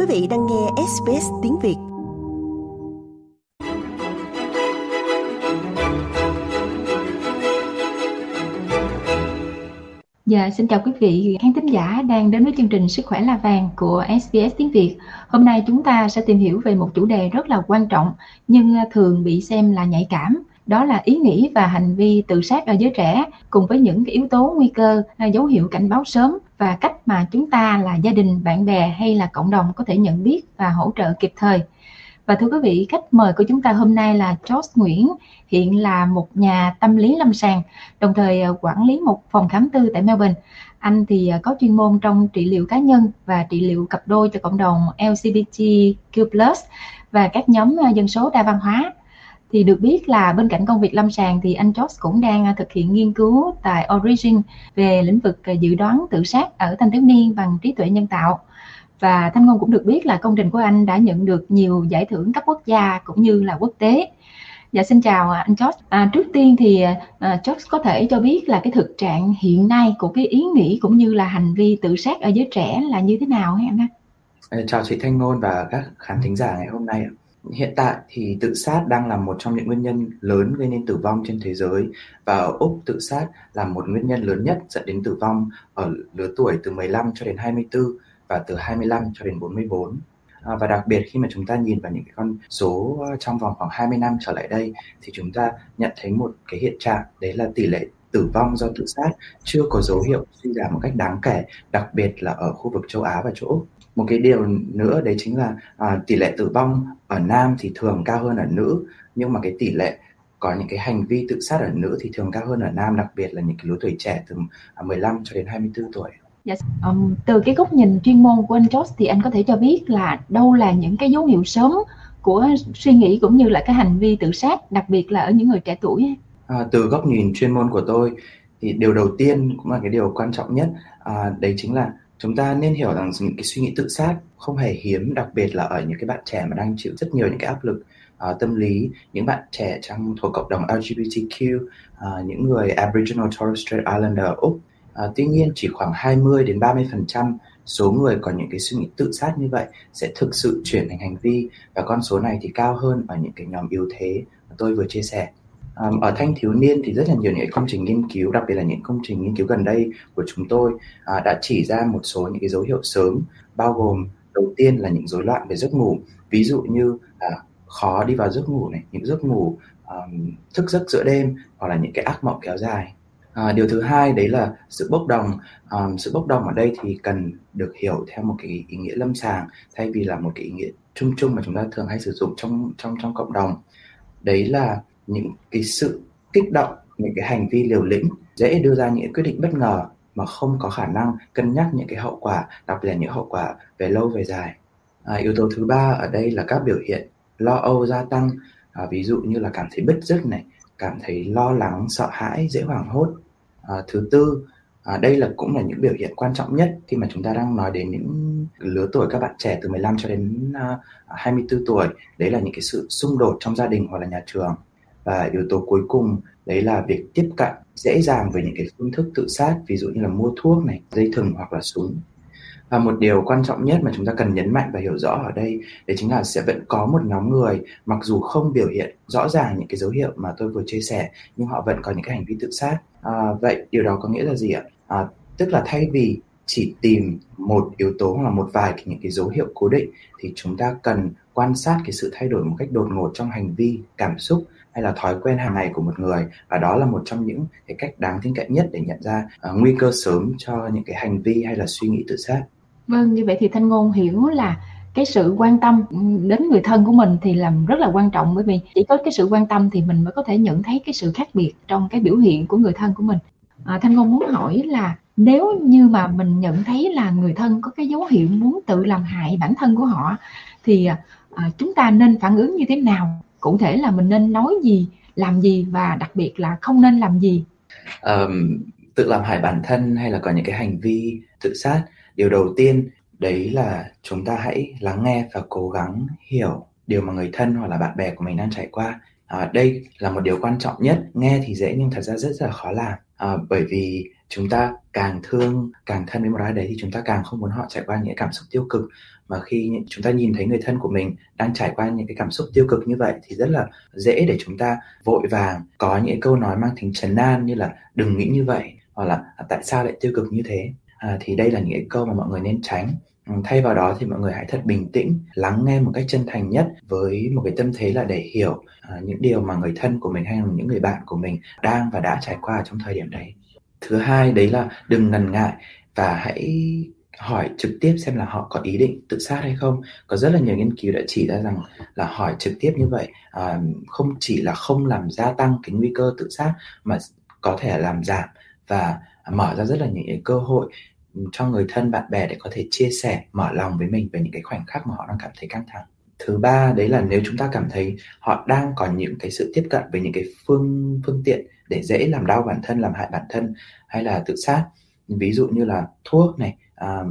vị đang nghe SBS tiếng Việt. Dạ, xin chào quý vị khán thính giả đang đến với chương trình Sức khỏe là vàng của SBS tiếng Việt. Hôm nay chúng ta sẽ tìm hiểu về một chủ đề rất là quan trọng nhưng thường bị xem là nhạy cảm. Đó là ý nghĩ và hành vi tự sát ở giới trẻ, cùng với những cái yếu tố nguy cơ, dấu hiệu cảnh báo sớm và cách mà chúng ta là gia đình, bạn bè hay là cộng đồng có thể nhận biết và hỗ trợ kịp thời. Và thưa quý vị, khách mời của chúng ta hôm nay là George Nguyễn, hiện là một nhà tâm lý lâm sàng, đồng thời quản lý một phòng khám tư tại Melbourne. Anh thì có chuyên môn trong trị liệu cá nhân và trị liệu cặp đôi cho cộng đồng LGBTQ+, và các nhóm dân số đa văn hóa. Thì được biết là bên cạnh công việc lâm sàng thì anh George cũng đang thực hiện nghiên cứu tại Origin về lĩnh vực dự đoán tự sát ở thanh thiếu niên bằng trí tuệ nhân tạo. Và Thanh Ngôn cũng được biết là công trình của anh đã nhận được nhiều giải thưởng cấp quốc gia cũng như là quốc tế. Dạ, xin chào anh George. Trước tiên thì George có thể cho biết là cái thực trạng hiện nay của cái ý nghĩ cũng như là hành vi tự sát ở giới trẻ là như thế nào hả anh? Chào chị Thanh Ngôn và các khán thính giả ngày hôm nay. Hiện tại thì tự sát đang là một trong những nguyên nhân lớn gây nên tử vong trên thế giới, và ở Úc tự sát là một nguyên nhân lớn nhất dẫn đến tử vong ở lứa tuổi từ 15 cho đến 24 và từ 25 cho đến 44. Và đặc biệt khi mà chúng ta nhìn vào những cái con số trong vòng khoảng 20 năm trở lại đây thì chúng ta nhận thấy một cái hiện trạng, đấy là tỷ lệ tử vong do tự sát chưa có dấu hiệu suy giảm một cách đáng kể, đặc biệt là ở khu vực châu Á và châu Úc. Một cái điều nữa đấy chính là tỷ lệ tử vong ở nam thì thường cao hơn ở nữ, nhưng mà cái tỷ lệ có những cái hành vi tự sát ở nữ thì thường cao hơn ở nam, đặc biệt là những cái lứa tuổi trẻ từ 15 cho đến 24 tuổi. Yes. Từ cái góc nhìn chuyên môn của anh George thì anh có thể cho biết là đâu là những cái dấu hiệu sớm của suy nghĩ cũng như là cái hành vi tự sát, đặc biệt là ở những người trẻ tuổi? Từ góc nhìn chuyên môn của tôi thì điều đầu tiên cũng là cái điều quan trọng nhất, đấy chính là chúng ta nên hiểu rằng những cái suy nghĩ tự sát không hề hiếm, đặc biệt là ở những cái bạn trẻ mà đang chịu rất nhiều những cái áp lực tâm lý, những bạn trẻ thuộc cộng đồng LGBTQ, những người Aboriginal Torres Strait Islander ở Úc. Tuy nhiên chỉ khoảng 20-30% số người có những cái suy nghĩ tự sát như vậy sẽ thực sự chuyển thành hành vi, và con số này thì cao hơn ở những cái nhóm yếu thế mà tôi vừa chia sẻ. Ở thanh thiếu niên thì rất là nhiều những cái công trình nghiên cứu, đặc biệt là những công trình nghiên cứu gần đây của chúng tôi đã chỉ ra một số những cái dấu hiệu sớm, bao gồm đầu tiên là những rối loạn về giấc ngủ, ví dụ như khó đi vào giấc ngủ này, những giấc ngủ thức giấc giữa đêm, hoặc là những cái ác mộng kéo dài. Điều thứ hai đấy là sự bốc đồng. Sự bốc đồng ở đây thì cần được hiểu theo một cái ý nghĩa lâm sàng thay vì là một cái ý nghĩa chung chung mà chúng ta thường hay sử dụng trong cộng đồng. Đấy là những cái sự kích động, những cái hành vi liều lĩnh, dễ đưa ra những quyết định bất ngờ mà không có khả năng cân nhắc những cái hậu quả, đặc biệt là những hậu quả về lâu về dài. Yếu tố thứ ba ở đây là các biểu hiện lo âu gia tăng, ví dụ như là cảm thấy bứt rứt này, cảm thấy lo lắng, sợ hãi, dễ hoảng hốt. Thứ tư, đây cũng là những biểu hiện quan trọng nhất khi mà chúng ta đang nói đến những lứa tuổi các bạn trẻ từ 15 cho đến 24 tuổi. Đấy là những cái sự xung đột trong gia đình hoặc là nhà trường. Và yếu tố cuối cùng, đấy là việc tiếp cận dễ dàng với những cái phương thức tự sát, ví dụ như là mua thuốc này, dây thừng hoặc là súng. Và một điều quan trọng nhất mà chúng ta cần nhấn mạnh và hiểu rõ ở đây, đấy chính là sẽ vẫn có một nhóm người mặc dù không biểu hiện rõ ràng những cái dấu hiệu mà tôi vừa chia sẻ, nhưng họ vẫn có những cái hành vi tự sát. Vậy điều đó có nghĩa là gì ạ? Tức là thay vì chỉ tìm một yếu tố hoặc là một vài những cái dấu hiệu cố định, thì chúng ta cần quan sát cái sự thay đổi một cách đột ngột trong hành vi, cảm xúc hay là thói quen hàng ngày của một người, và đó là một trong những cái cách đáng tin cậy nhất để nhận ra nguy cơ sớm cho những cái hành vi hay là suy nghĩ tự sát. Vâng, như vậy thì Thanh Ngôn hiểu là cái sự quan tâm đến người thân của mình thì là rất là quan trọng, bởi vì chỉ có cái sự quan tâm thì mình mới có thể nhận thấy cái sự khác biệt trong cái biểu hiện của người thân của mình. Thanh Ngôn muốn hỏi là nếu như mà mình nhận thấy là người thân có cái dấu hiệu muốn tự làm hại bản thân của họ thì chúng ta nên phản ứng như thế nào? Cụ thể là mình nên nói gì, làm gì và đặc biệt là không nên làm gì? Tự làm hại bản thân hay là có những cái hành vi tự sát, điều đầu tiên đấy là chúng ta hãy lắng nghe và cố gắng hiểu điều mà người thân hoặc là bạn bè của mình đang trải qua. Đây là một điều quan trọng nhất. Nghe thì dễ nhưng thật ra rất là khó làm, bởi vì chúng ta càng thương, càng thân với một ai đấy thì chúng ta càng không muốn họ trải qua những cái cảm xúc tiêu cực. Mà khi chúng ta nhìn thấy người thân của mình đang trải qua những cái cảm xúc tiêu cực như vậy thì rất là dễ để chúng ta vội vàng có những cái câu nói mang tính trấn an như là đừng nghĩ như vậy, hoặc là tại sao lại tiêu cực như thế. Thì đây là những cái câu mà mọi người nên tránh. Thay vào đó thì mọi người hãy thật bình tĩnh, lắng nghe một cách chân thành nhất với một cái tâm thế là để hiểu những điều mà người thân của mình hay là những người bạn của mình đang và đã trải qua trong thời điểm đấy. Thứ hai đấy là đừng ngần ngại và hãy hỏi trực tiếp xem là họ có ý định tự sát hay không. Có rất là nhiều nghiên cứu đã chỉ ra rằng là hỏi trực tiếp như vậy không chỉ là không làm gia tăng cái nguy cơ tự sát mà có thể làm giảm và mở ra rất là những cái cơ hội cho người thân bạn bè để có thể chia sẻ, mở lòng với mình về những cái khoảnh khắc mà họ đang cảm thấy căng thẳng. Thứ ba đấy là nếu chúng ta cảm thấy họ đang có những cái sự tiếp cận với những cái phương tiện để dễ làm đau bản thân, làm hại bản thân hay là tự sát, ví dụ như là thuốc này,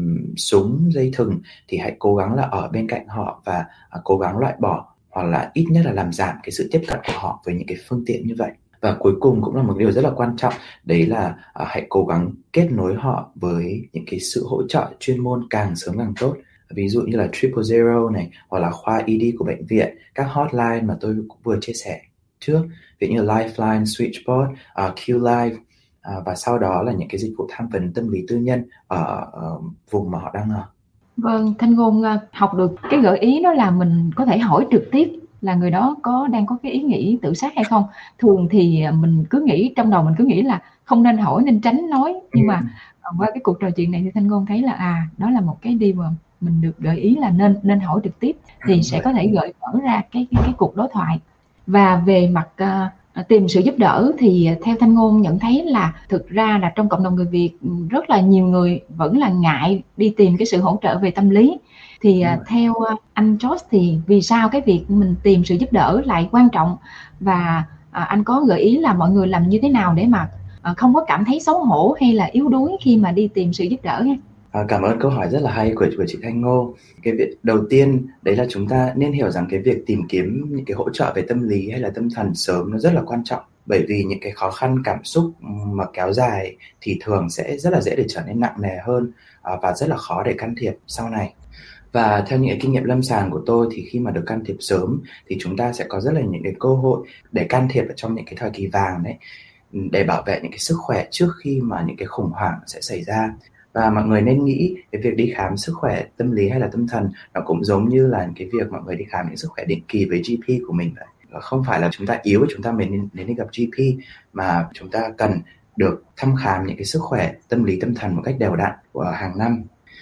súng, dây thừng, thì hãy cố gắng là ở bên cạnh họ và cố gắng loại bỏ hoặc là ít nhất là làm giảm cái sự tiếp cận của họ với những cái phương tiện như vậy. Và cuối cùng cũng là một điều rất là quan trọng, đấy là hãy cố gắng kết nối họ với những cái sự hỗ trợ chuyên môn càng sớm càng tốt. Ví dụ như là 000 này, hoặc là khoa ED của bệnh viện, các hotline mà tôi cũng vừa chia sẻ trước, ví dụ như Lifeline, Switchbot, QLive, và sau đó là những cái dịch vụ tham vấn tâm lý tư nhân ở vùng mà họ đang ở. Vâng, Thanh Ngôn học được cái gợi ý đó là mình có thể hỏi trực tiếp là người đó đang có cái ý nghĩ tự sát hay không. Thường thì mình cứ nghĩ trong đầu, mình cứ nghĩ là không nên hỏi, nên tránh nói, nhưng mà qua cái cuộc trò chuyện này thì Thanh Ngôn thấy là đó là một cái điều mà mình được gợi ý là nên hỏi trực tiếp thì sẽ có thể gợi mở ra cái cuộc đối thoại. Và về mặt tìm sự giúp đỡ thì theo Thanh Ngôn nhận thấy là thực ra là trong cộng đồng người Việt rất là nhiều người vẫn là ngại đi tìm cái sự hỗ trợ về tâm lý. Thì theo anh George thì vì sao cái việc mình tìm sự giúp đỡ lại quan trọng, và anh có gợi ý là mọi người làm như thế nào để mà không có cảm thấy xấu hổ hay là yếu đuối khi mà đi tìm sự giúp đỡ nha. Cảm ơn câu hỏi rất là hay của chị Thanh Ngô. Cái việc đầu tiên đấy là chúng ta nên hiểu rằng cái việc tìm kiếm những cái hỗ trợ về tâm lý hay là tâm thần sớm nó rất là quan trọng, bởi vì những cái khó khăn cảm xúc mà kéo dài thì thường sẽ rất là dễ để trở nên nặng nề hơn và rất là khó để can thiệp sau này. Và theo những cái kinh nghiệm lâm sàng của tôi thì khi mà được can thiệp sớm thì chúng ta sẽ có rất là những cái cơ hội để can thiệp ở trong những cái thời kỳ vàng đấy, để bảo vệ những cái sức khỏe trước khi mà những cái khủng hoảng sẽ xảy ra. Và mọi người nên nghĩ cái việc đi khám sức khỏe tâm lý hay là tâm thần nó cũng giống như là cái việc mọi người đi khám những sức khỏe định kỳ với GP của mình vậy. Không phải là chúng ta yếu chúng ta mới đến đi gặp GP, mà chúng ta cần được thăm khám những cái sức khỏe tâm lý tâm thần một cách đều đặn của hàng năm.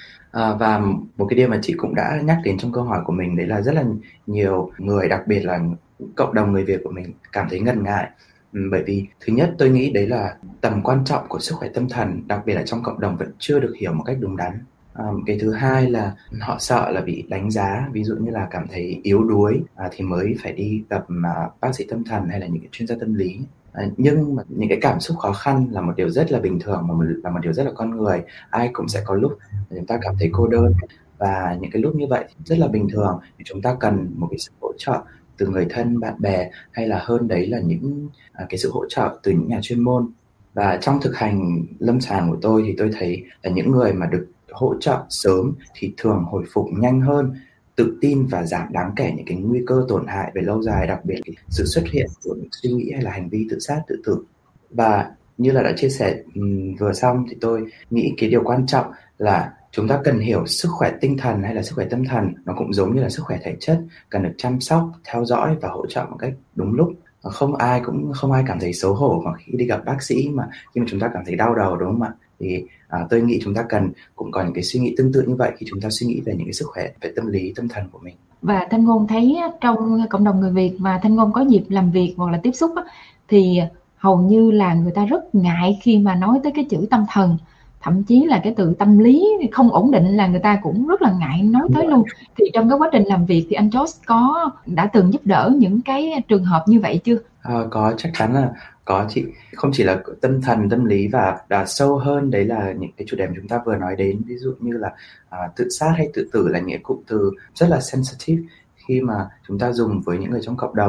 Và một cái điều mà chị cũng đã nhắc đến trong câu hỏi của mình đấy là rất là nhiều người, đặc biệt là cộng đồng người Việt của mình cảm thấy ngần ngại. Bởi vì thứ nhất tôi nghĩ đấy là tầm quan trọng của sức khỏe tâm thần, đặc biệt là trong cộng đồng vẫn chưa được hiểu một cách đúng đắn. Cái thứ hai là họ sợ là bị đánh giá, ví dụ như là cảm thấy yếu đuối thì mới phải đi gặp bác sĩ tâm thần hay là những cái chuyên gia tâm lý. Nhưng mà những cái cảm xúc khó khăn là một điều rất là bình thường, là một điều rất là con người. Ai cũng sẽ có lúc chúng ta cảm thấy cô đơn, và những cái lúc như vậy thì rất là bình thường, thì chúng ta cần một cái sự hỗ trợ từ người thân, bạn bè, hay là hơn đấy là những cái sự hỗ trợ từ những nhà chuyên môn. Và trong thực hành lâm sàng của tôi thì tôi thấy là những người mà được hỗ trợ sớm thì thường hồi phục nhanh hơn, tự tin và giảm đáng kể những cái nguy cơ tổn hại về lâu dài, đặc biệt là sự xuất hiện của những suy nghĩ hay là hành vi tự sát, tự tử. Và như là đã chia sẻ vừa xong thì tôi nghĩ cái điều quan trọng là chúng ta cần hiểu sức khỏe tinh thần hay là sức khỏe tâm thần nó cũng giống như là sức khỏe thể chất, cần được chăm sóc, theo dõi và hỗ trợ một cách đúng lúc. Không ai cảm thấy xấu hổ mà khi đi gặp bác sĩ mà khi mà chúng ta cảm thấy đau đầu, đúng không ạ? Thì tôi nghĩ chúng ta cũng có những cái suy nghĩ tương tự như vậy khi chúng ta suy nghĩ về những cái sức khỏe về tâm lý, tâm thần của mình. Và Thanh Ngôn thấy trong cộng đồng người Việt mà Thanh Ngôn có dịp làm việc hoặc là tiếp xúc thì hầu như là người ta rất ngại khi mà nói tới cái chữ tâm thần, thậm chí là cái từ tâm lý không ổn định là người ta cũng rất là ngại nói tới luôn. Thì trong cái quá trình làm việc thì anh George đã từng giúp đỡ những cái trường hợp như vậy chưa? Có, chắc chắn là có chị. Không chỉ là tâm thần, tâm lý và sâu hơn đấy là những cái chủ đề mà chúng ta vừa nói đến, ví dụ như là tự sát hay tự tử là những cụm từ rất là sensitive khi mà chúng ta dùng với những người trong cộng đồng.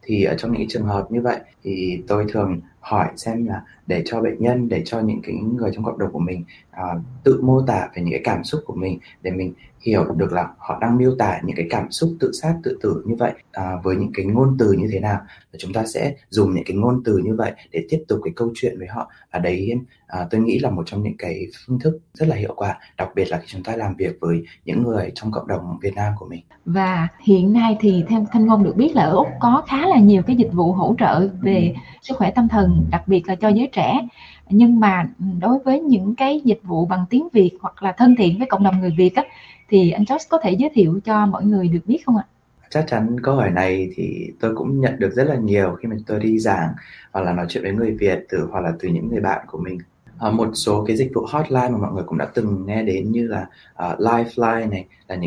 Thì ở trong những trường hợp như vậy thì tôi thường hỏi xem là để cho bệnh nhân, để cho những cái người trong cộng đồng của mình tự mô tả về những cái cảm xúc của mình, để mình hiểu được là họ đang miêu tả những cái cảm xúc tự sát tự tử như vậy với những cái ngôn từ như thế nào, và chúng ta sẽ dùng những cái ngôn từ như vậy để tiếp tục cái câu chuyện với họ. Và đấy tôi nghĩ là một trong những cái phương thức rất là hiệu quả, đặc biệt là khi chúng ta làm việc với những người trong cộng đồng Việt Nam của mình. Và hiện nay thì theo Thanh Ngôn được biết là ở Úc có khá là nhiều cái dịch vụ hỗ trợ về sức khỏe tâm thần, đặc biệt là cho giới trẻ. Nhưng mà đối với những cái dịch vụ bằng tiếng Việt hoặc là thân thiện với cộng đồng người Việt á, thì anh George có thể giới thiệu cho mọi người được biết không ạ? Chắc chắn câu hỏi này thì tôi cũng nhận được rất là nhiều khi mà tôi đi giảng hoặc là nói chuyện với người Việt hoặc là từ những người bạn của mình. Một số cái dịch vụ hotline mà mọi người cũng đã từng nghe đến như là Lifeline này,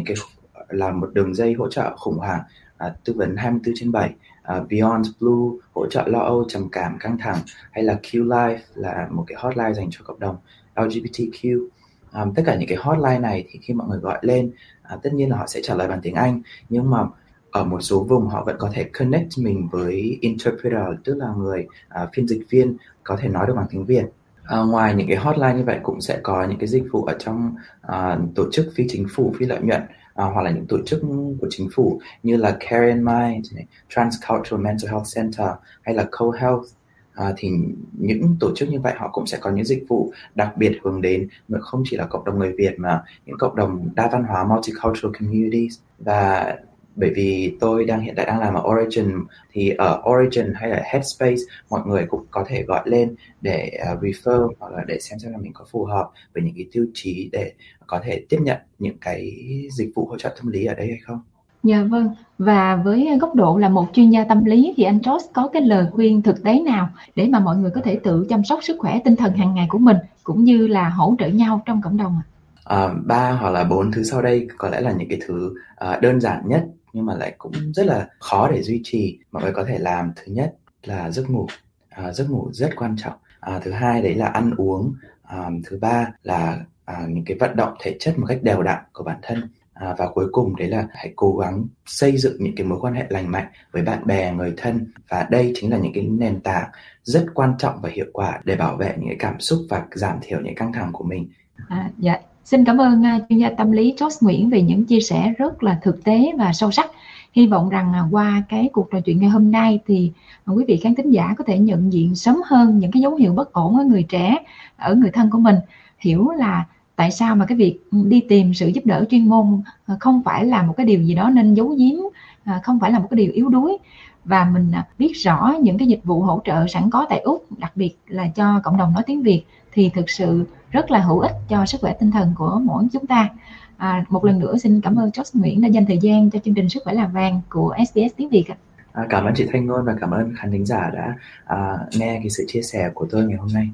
là một đường dây hỗ trợ khủng hoảng, tư vấn 24/7, Beyond Blue hỗ trợ lo âu, trầm cảm, căng thẳng, hay là Q-Life là một cái hotline dành cho cộng đồng LGBTQ. Tất cả những cái hotline này thì khi mọi người gọi lên, tất nhiên là họ sẽ trả lời bằng tiếng Anh, nhưng mà ở một số vùng họ vẫn có thể connect mình với interpreter, tức là người phiên dịch viên có thể nói được bằng tiếng Việt. Ngoài những cái hotline như vậy cũng sẽ có những cái dịch vụ ở trong tổ chức phi chính phủ, phi lợi nhuận, hoặc là những tổ chức của chính phủ như là Care in Mind, Transcultural Mental Health Center hay là Co-Health. Thì những tổ chức như vậy họ cũng sẽ có những dịch vụ đặc biệt hướng đến không chỉ là cộng đồng người Việt mà những cộng đồng đa văn hóa, multicultural communities. Và bởi vì tôi hiện tại đang làm ở Origin, thì ở Origin hay ở Headspace mọi người cũng có thể gọi lên để refer hoặc là để xem là mình có phù hợp với những cái tiêu chí để có thể tiếp nhận những cái dịch vụ hỗ trợ tâm lý ở đây hay không. Dạ vâng, và với góc độ là một chuyên gia tâm lý thì anh George có cái lời khuyên thực tế nào để mà mọi người có thể tự chăm sóc sức khỏe tinh thần hàng ngày của mình cũng như là hỗ trợ nhau trong cộng đồng ạ? 3 hoặc là 4 thứ sau đây có lẽ là những cái thứ đơn giản nhất nhưng mà lại cũng rất là khó để duy trì. Mọi người có thể làm. Thứ nhất là giấc ngủ. Giấc ngủ rất quan trọng. Thứ hai đấy là ăn uống. Thứ ba là những cái vận động thể chất một cách đều đặn của bản thân. Và cuối cùng đấy là hãy cố gắng xây dựng những cái mối quan hệ lành mạnh với bạn bè, người thân. Và đây chính là những cái nền tảng rất quan trọng và hiệu quả để bảo vệ những cái cảm xúc và giảm thiểu những căng thẳng của mình. Dạ. Xin cảm ơn chuyên gia tâm lý George Nguyễn về những chia sẻ rất là thực tế và sâu sắc. Hy vọng rằng qua cái cuộc trò chuyện ngày hôm nay thì quý vị khán thính giả có thể nhận diện sớm hơn những cái dấu hiệu bất ổn ở người trẻ, ở người thân của mình, hiểu là tại sao mà cái việc đi tìm sự giúp đỡ chuyên môn không phải là một cái điều gì đó nên giấu giếm, không phải là một cái điều yếu đuối, và mình biết rõ những cái dịch vụ hỗ trợ sẵn có tại Úc, đặc biệt là cho cộng đồng nói tiếng Việt thì thực sự rất là hữu ích cho sức khỏe tinh thần của mỗi chúng ta. Một lần nữa xin cảm ơn George Nguyễn đã dành thời gian cho chương trình Sức khỏe là vàng của SBS tiếng Việt. Cảm ơn chị Thanh Ngôn và cảm ơn khán thính giả đã nghe cái sự chia sẻ của tôi ngày hôm nay.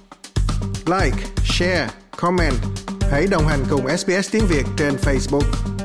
Like, share, comment. Hãy đồng hành cùng SBS tiếng Việt trên Facebook.